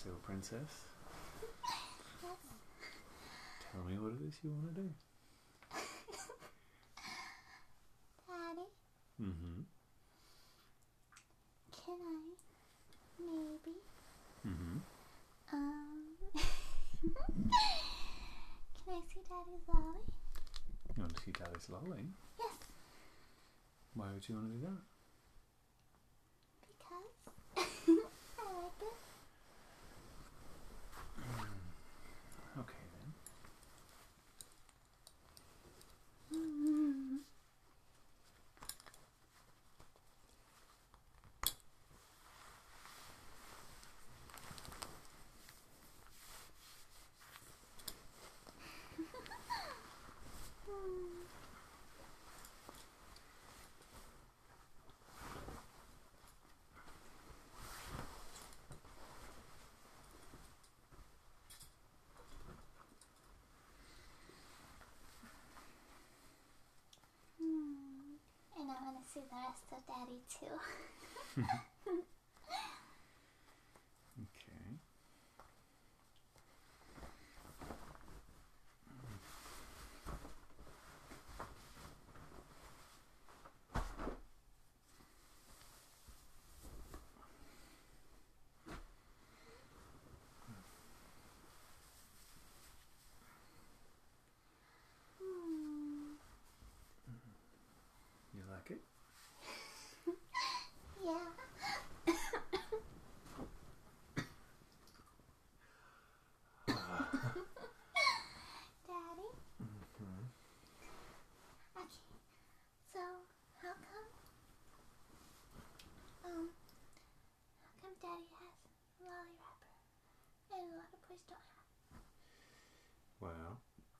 So, princess, Yes. tell me what it is you want to do. Daddy, Mm-hmm. can I maybe Mm-hmm. can I see Daddy's lolly? You want to see Daddy's lolly? Yes, Why would you want to do that? because I like it. Okay then. And I want to see the rest of Daddy too. Okay. You like it? Yeah. Daddy? Mm-hmm. Okay. So, how come Daddy has a lolly wrapper and a lot of boys don't have? Well,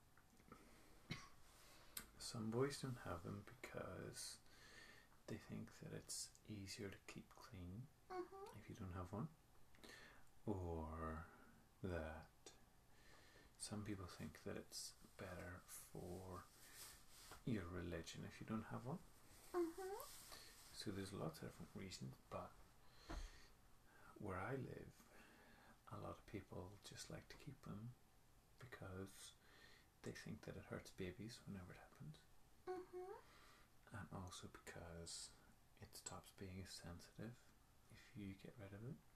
some boys don't have them because they think that it's easier to keep clean if you don't have one, or that some people think that it's better for your religion if you don't have one. So there's lots of different reasons, but where I live, a lot of people just like to keep them because they think that it hurts babies whenever it happens, and also because it stops being as sensitive if you get rid of it.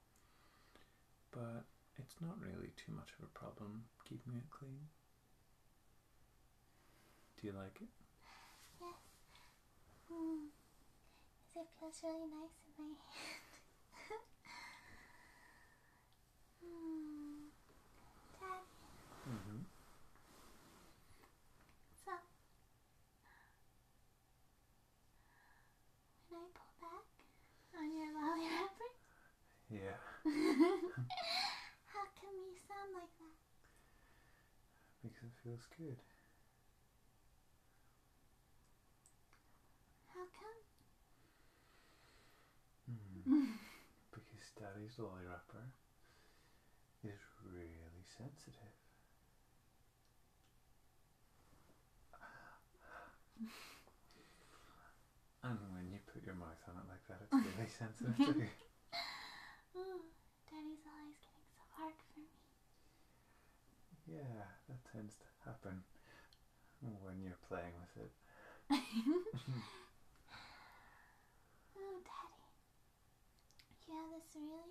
But it's not really too much of a problem keeping it clean. Do you like it? Yes. It feels really nice in my hand. Daddy, Mm-hmm. so when I pull back on your lolly wrapper, Yeah. how come you sound like that? Because it feels good. How come? Because Daddy's lolly wrapper is really sensitive. And when you put your mouth on it like that, it's really sensitive too. Daddy's always getting so hard for me. Yeah, that tends to happen when you're playing with it. Oh, Daddy. You have this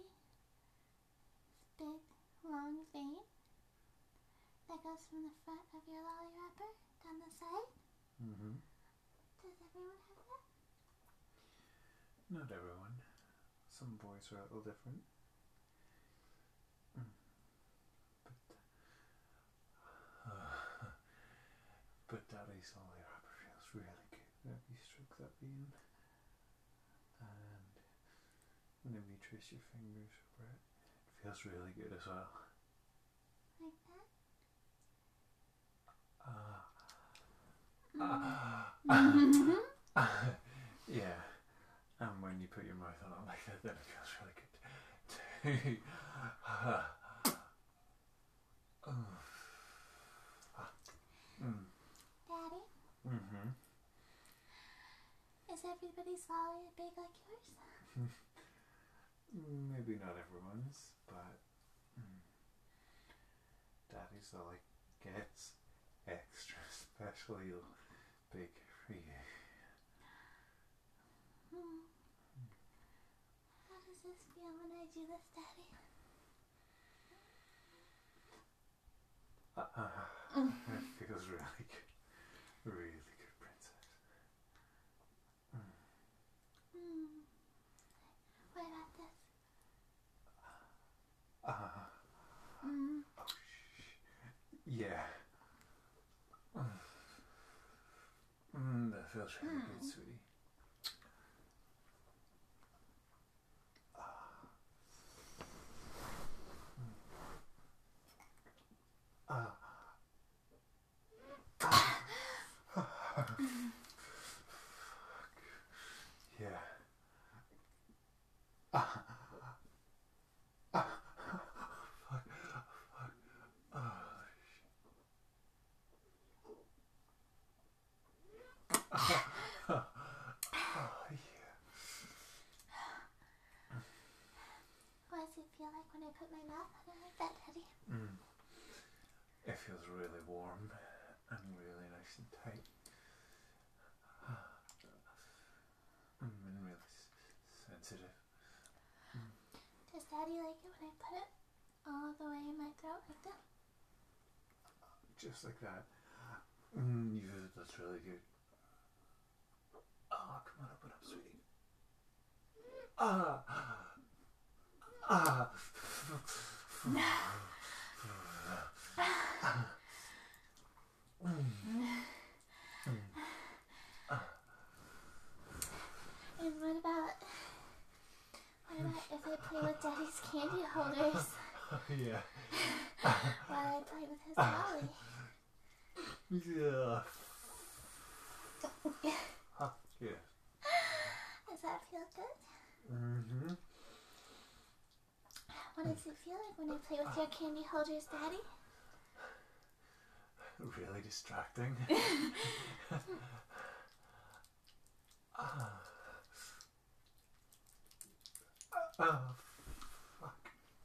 big, long vein that goes from the front of your lolly wrapper down the side. Mm-hmm. Does everyone have that? Not everyone. Some boys are a little different. But Daddy's lolly wrapper feels really good whenever you stroke that vein. And whenever you trace your fingers over it, it feels really good as well. Like that? Yeah. And when you put your mouth on it like that, then it feels really good too. Daddy, Mm-hmm. is everybody's lolly big like yours? Maybe not everyone's, but so like gets extra specially big for you. How does this feel when I do this, Daddy? It feels really good. Really good, princess. What about this? Yeah. That feels really good, sweetie. Yeah. What does it feel like when I put my mouth on it like that, Daddy? It feels really warm and really nice and tight. And really sensitive. Does Daddy like it when I put it all the way in my throat like that? Just like that. That's really good. Oh, come on, open up, sweetie. And what about if I play with Daddy's candy holders Yeah. while I play with his dolly? Yeah. Yeah. Does that feel good? What does it feel like when I play with your candy holders, Daddy? Really distracting. Fuck.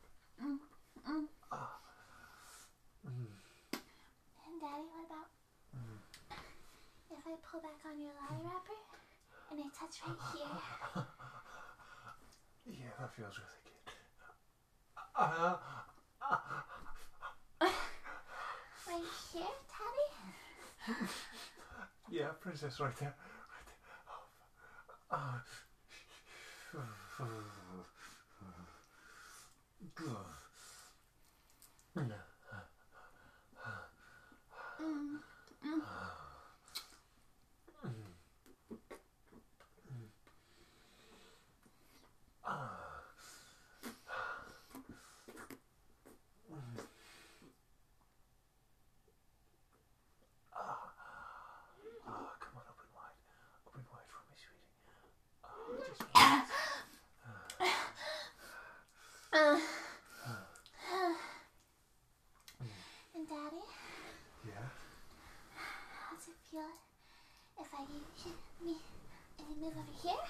And Daddy, what about if I pull back on your lolly wrapper and I touch right here? Yeah, that feels really good. Right here, Daddy? Yeah, princess, right there. Come on, open wide. Open wide for me, sweetie. Just And Daddy, yeah. how does it feel if I use me and I move over here?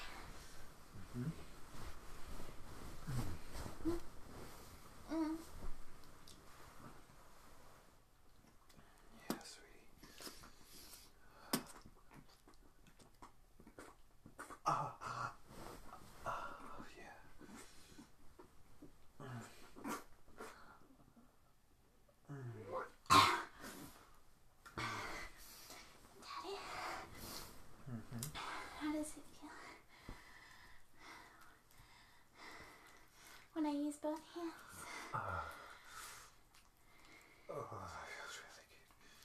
Yeah, sweetie. Yeah. Daddy, how does it feel when I use both hands? Oh, that feels really good.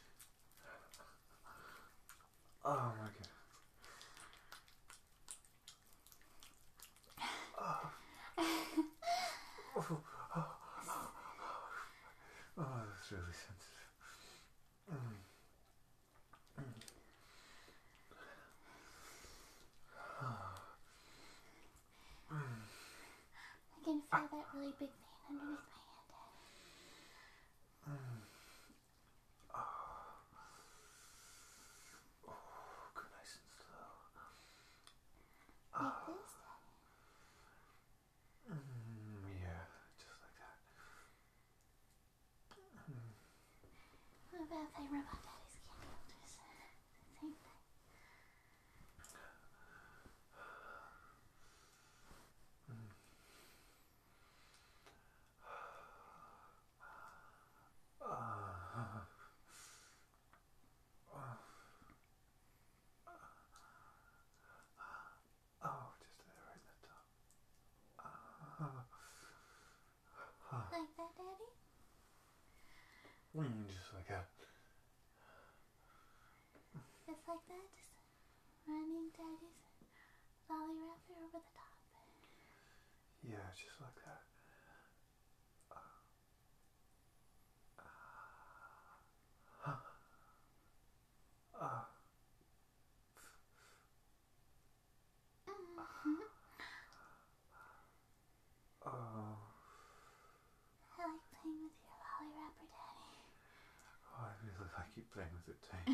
Oh my god. Oh, that's really sensitive. I can feel that really big pain underneath my hand, Daddy. Oh, go nice and slow. Like this, Daddy. Yeah, just like that. and Robot Daddy's candy holders. Same thing. Oh, just there, right at the top. Like that, Daddy? Just like that. Just like that? Just running Daddy's lolly wrapper over the top. Yeah, just like that. Oh, I like playing with your lolly wrapper, Daddy. I really like you playing with it too.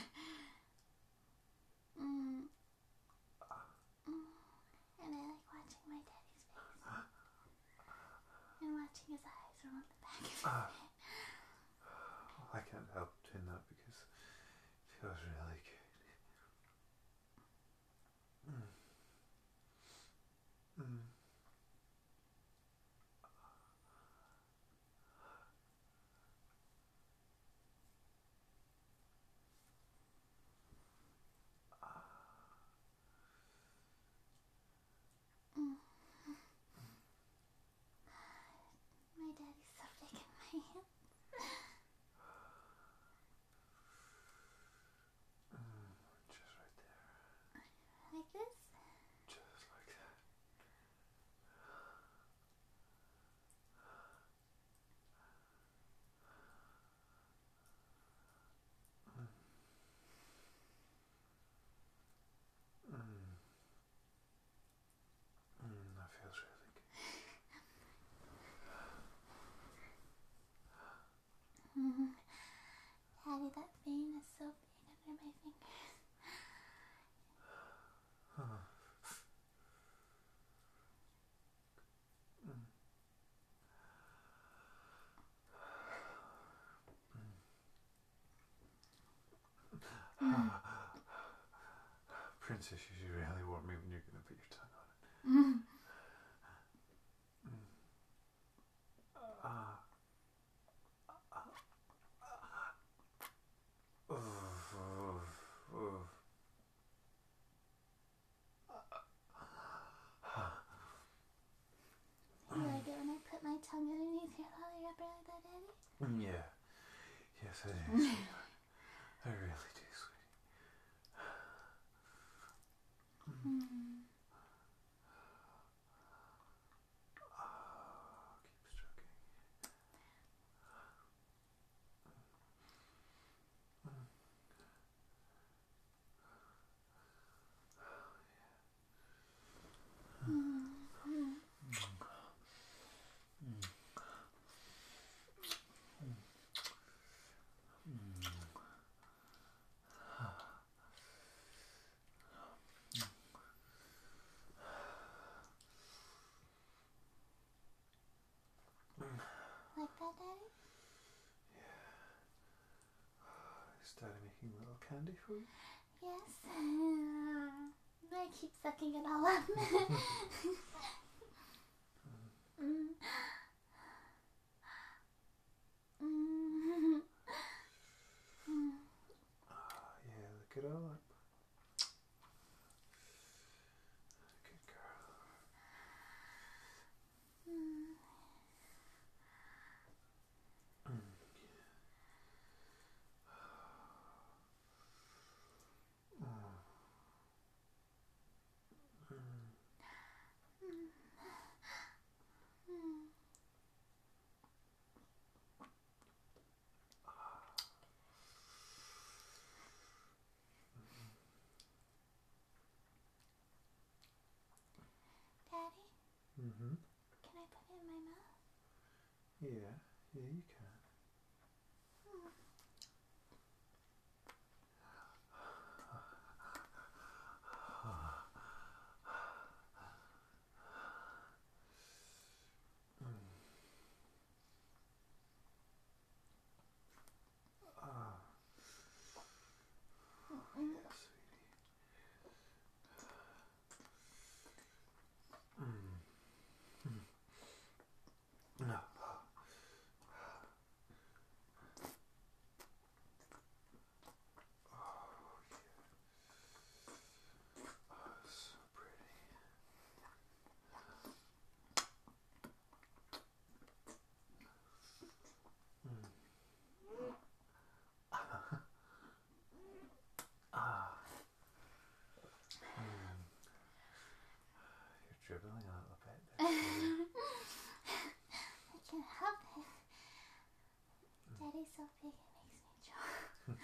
And I like watching my daddy's face. And watching his eyes roll on the back of his head. I can't help doing that because it feels really good. My daddy's so big in my hands. Just right there. Like this? Just like that. That feels really good. Daddy, that vein is so big under my fingers. Princess, you should really warn me when you're going to put your tongue on it. You like it when I put my tongue underneath your lolly wrapper like that, Daddy? Yeah. Yes, I do, sweetheart. I really do, sweetie. Keep stroking. Like that, Daddy? Is Daddy making a little candy for you? Yes. I keep sucking it all up. Yeah, look it all up. Good girl. Daddy, Mm-hmm. can I put it in my mouth? Yeah, you can. drooling a little bit. I can't help it. Daddy's so big it makes me drool.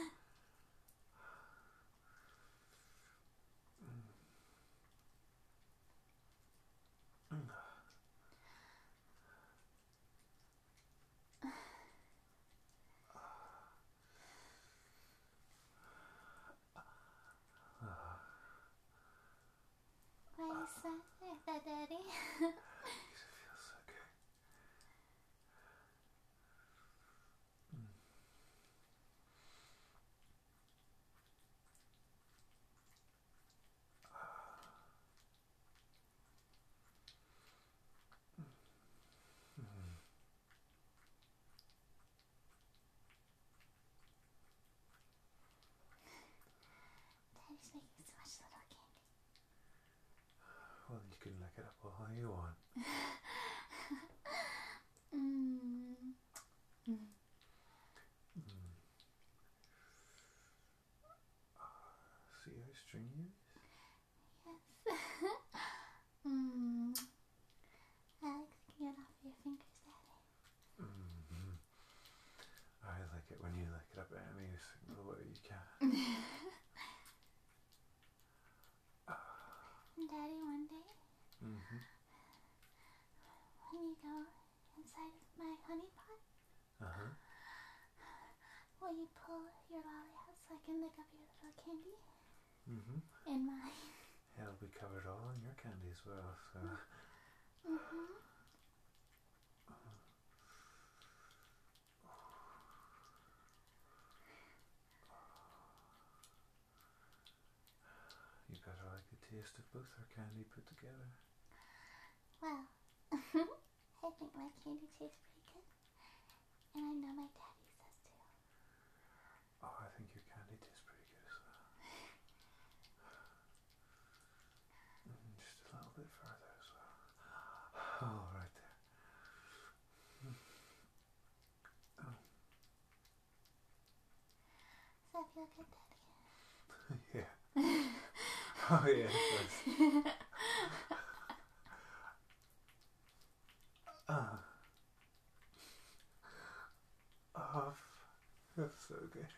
Why are you smiling like that, Daddy? It feels so good. Daddy's making so much little candy. Well, you can lick it up all you want. See how stringy it is? Yes. I like licking it off your fingers, Daddy. I like it when you lick it up any single way you can. Daddy, one day, Mm-hmm. when you go inside of my honey pot, Uh-huh. will you pull your lolly out so I can lick up your little candy? Mm-hmm. And mine. It'll be covered all in your candy as well, so... You better like the taste of both our candy put together. Well, I think my candy tastes pretty good. And I know my daddy says too. Oh, I think your candy tastes pretty good as well. Just a little bit further as well. Oh, right there. Does that feel good, Daddy? Yeah. Oh, yeah, it does. Oh, feels so good.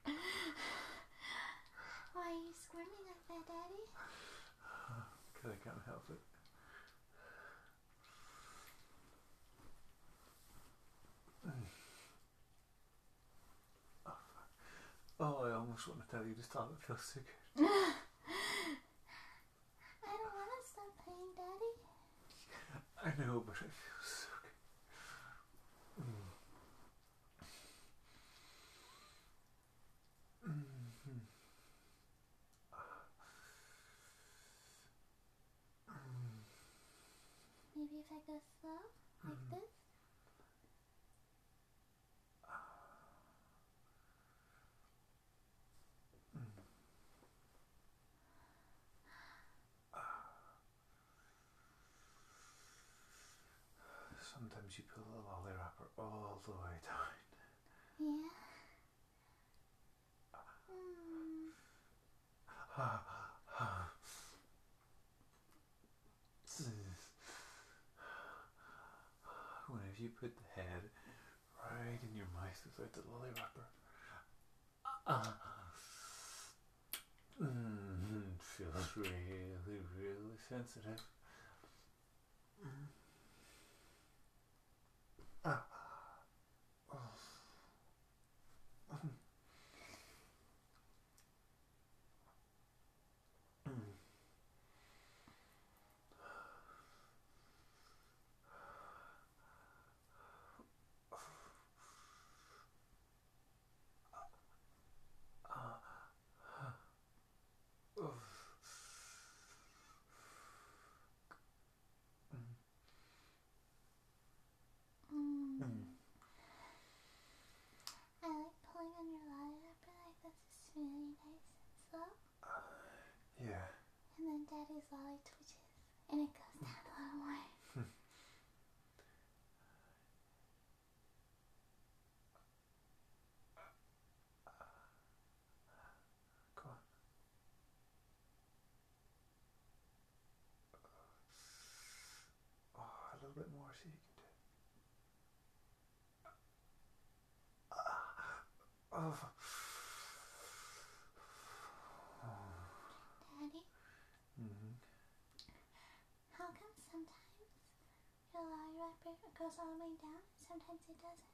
Why are you squirming like that, Daddy? Because I can't help it. Oh, I almost want to tell you to stop. It feels so good. I don't want to stop playing, Daddy. I know, but it feels so good. Maybe if I go slow, like this. Sometimes you pull the lolly wrapper all the way down. Yeah. Whenever you put the head right in your mouth without the lolly wrapper, feels really, really sensitive. I like pulling on your lolly wrapper like this. It's really nice and slow. Yeah. And then Daddy's lolly twitches. And it goes down a little more. Go on. bit more so you can do it. Oh. Daddy, how come sometimes your lolly wrapper goes all the way down and sometimes it doesn't?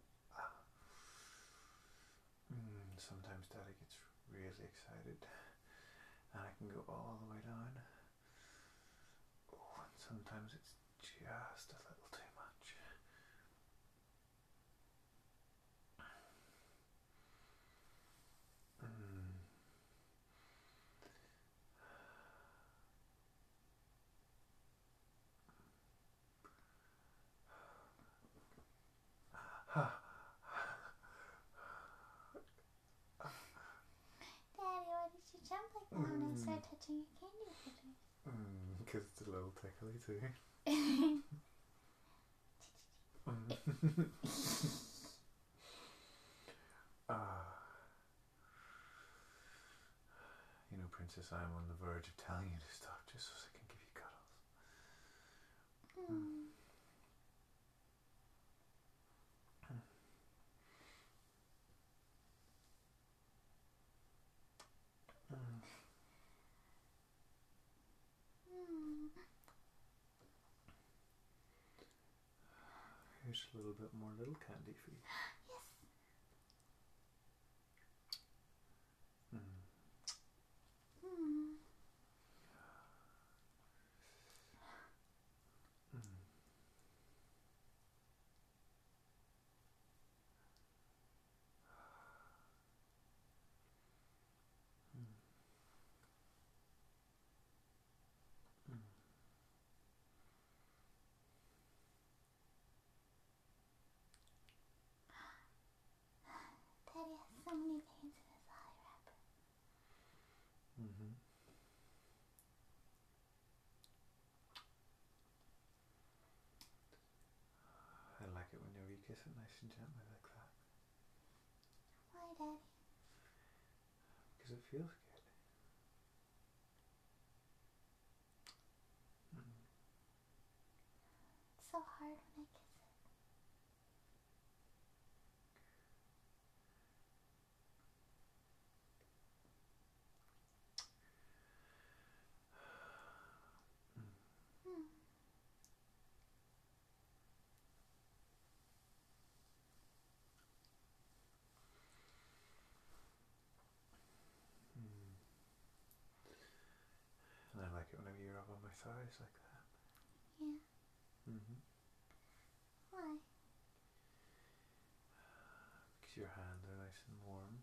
Sometimes Daddy gets really excited and I can go all the way down. Oh, and sometimes it's just a little too much. Daddy, why did you jump like that when I started touching your candy filter? Because it's a little tickly too. You know, Princess, I'm on the verge of telling you to stop just so I can give you cuddles. Here's a little bit more little candy for you. Yes. Daddy has so many veins in his lolly wrapper. I like it whenever you kiss it nice and gently like that. Why, Daddy? Because it feels good. It's so hard when I kiss it. And I like it whenever you rub on my thighs like that. Yeah. Why? Because your hands are nice and warm.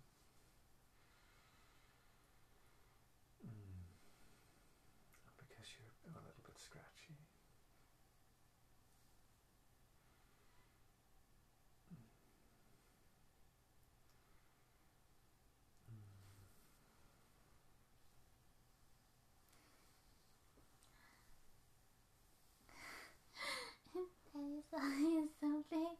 And because you're a little bit scratchy. Daddy's lolly is so big.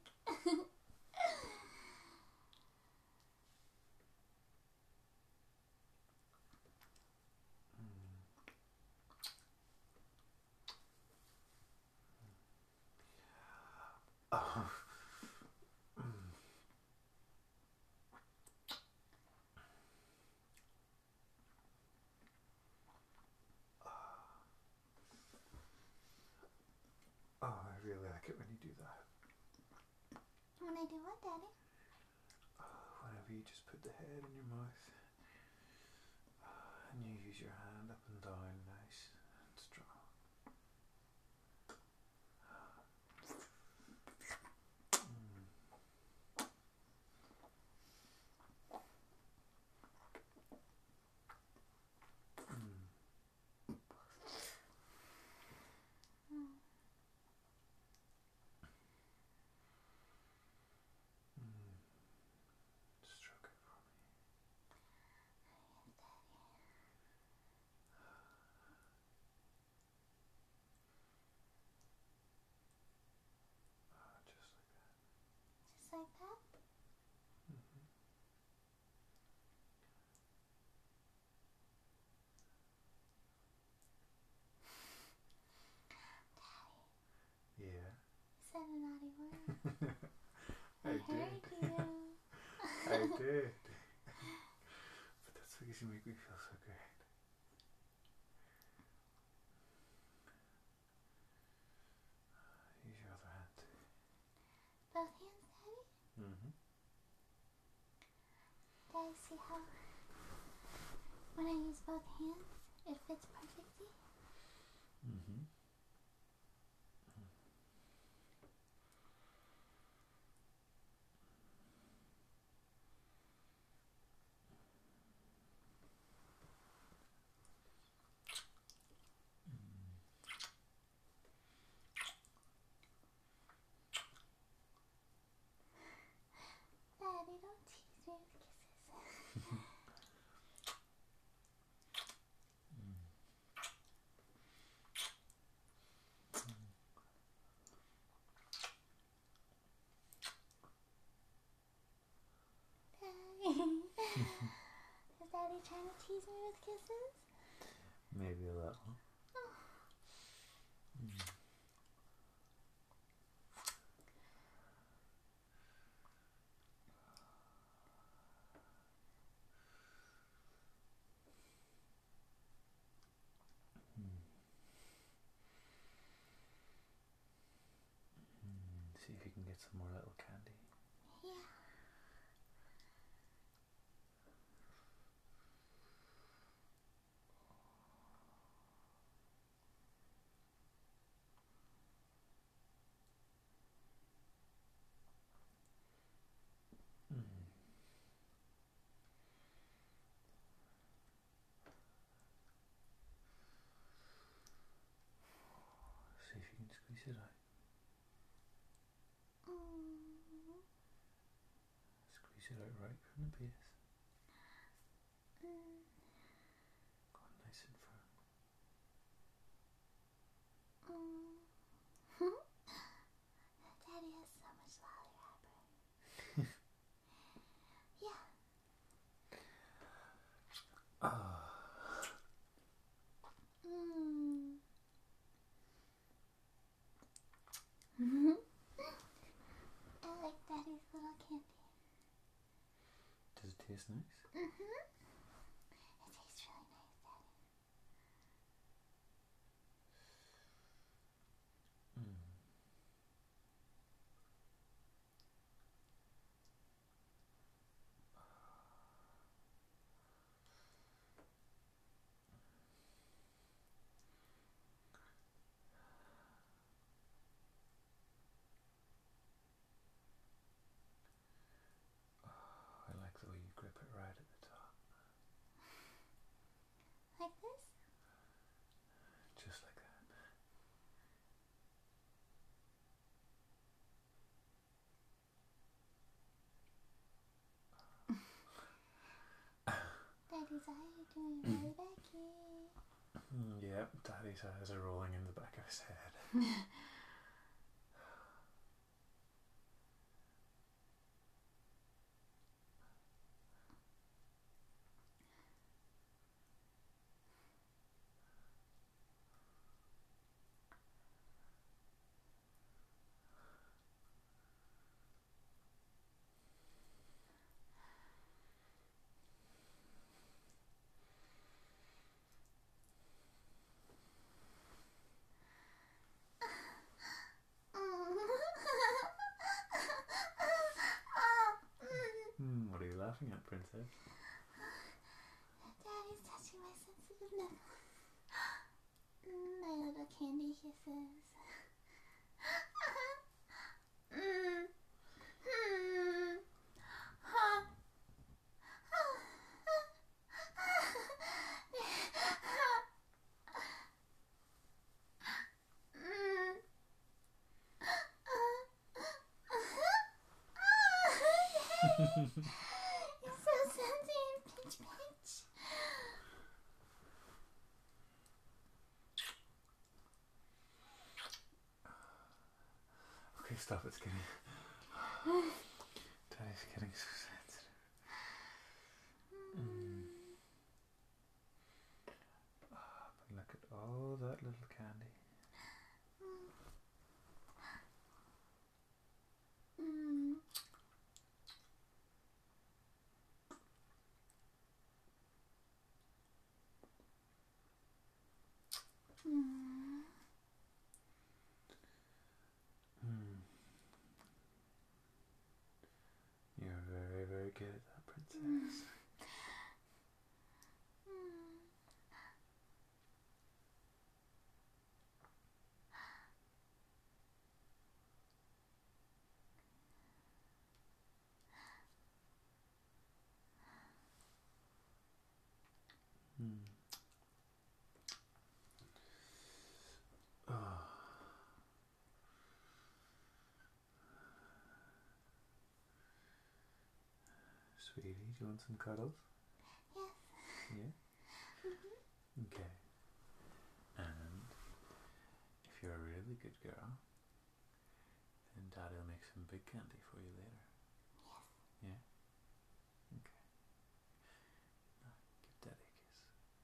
Oh, I really like it when you do that. When I do what, Daddy? Whenever you just put the head in your mouth and you use your hand up and down nice and strong. Stroke it for me. Yes, Daddy. said a naughty word. I I did. heard you. I did. But that's because you make me feel so great. Use your other hand. Both hands, Daddy? Mm-hmm. Daddy, see how when I use both hands, it fits perfectly? Mm-hmm. Daddy, don't tease me with kisses. Daddy. Is Daddy trying to tease me with kisses? Maybe a little. See if you can get some more little candy. Yeah. See if you can squeeze it out. Squeeze it out right from the base. Go nice and firm. Daddy has so much lolly wrapper. Yeah. I like Daddy's little candy. Does it taste nice? It tastes really nice, Daddy. I like the way you grip it right at the top. Like this? Just like that. Daddy's eye doing really backy. Yep, Daddy's eyes are rolling in the back of his head. What are you laughing at, Princess? Daddy's touching my sensitive nipples. My little candy kisses. You're so sensitive, pinch, pinch. Okay, stop, it's getting... Daddy's getting so sensitive. But look at all that little candy. good at that, princess. Oh. Sweetie, do you want some cuddles? Yes. Yeah? Okay. And if you're a really good girl, then Daddy will make some big candy for you later. Yes. Yeah? Okay. Now, give Daddy a kiss.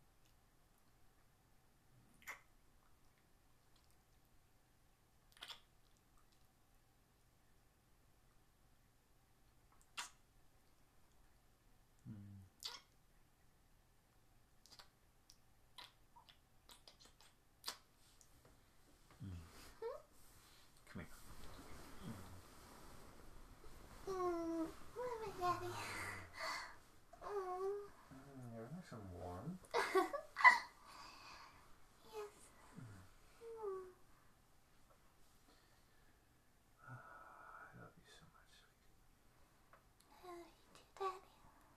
Come here. Where my daddy? You're nice and warm. Yes. I love you so much, sweetie. I love you too, Daddy.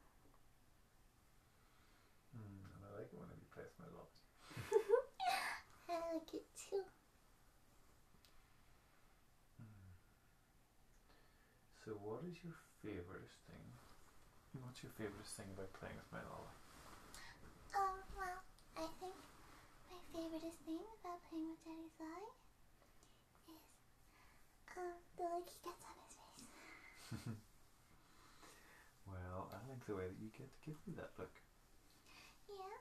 And I like it whenever you play with my lolly. I like it too. So what is your favourite thing? What's your favourite thing about playing with my lolly? Well, I think my favorite thing about playing with Daddy's lolly is the look he gets on his face. Well, I like the way that you get to give me that look. Yeah?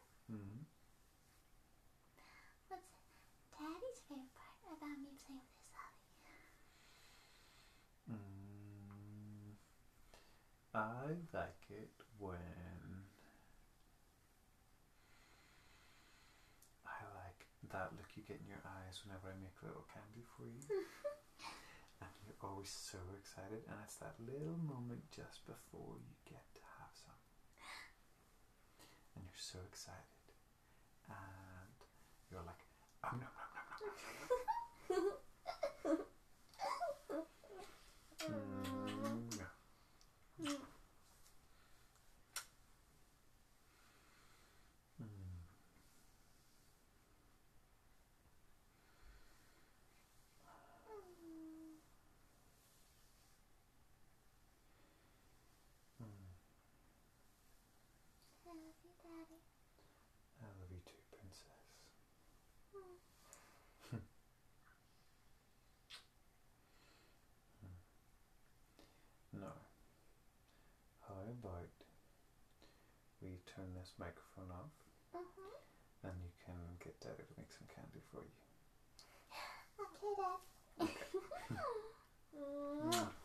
What's Daddy's favorite part about me playing with his lolly? I like it when I like that look you get in your eyes whenever I make a little candy for you. And you're always so excited, and it's that little moment just before you get to have some. And you're so excited. And you're like, nom nom nom nom nom. I love you, Daddy. I love you too, princess. Now, how about we turn this microphone off and you can get Daddy to make some candy for you. Okay, Dad. Okay.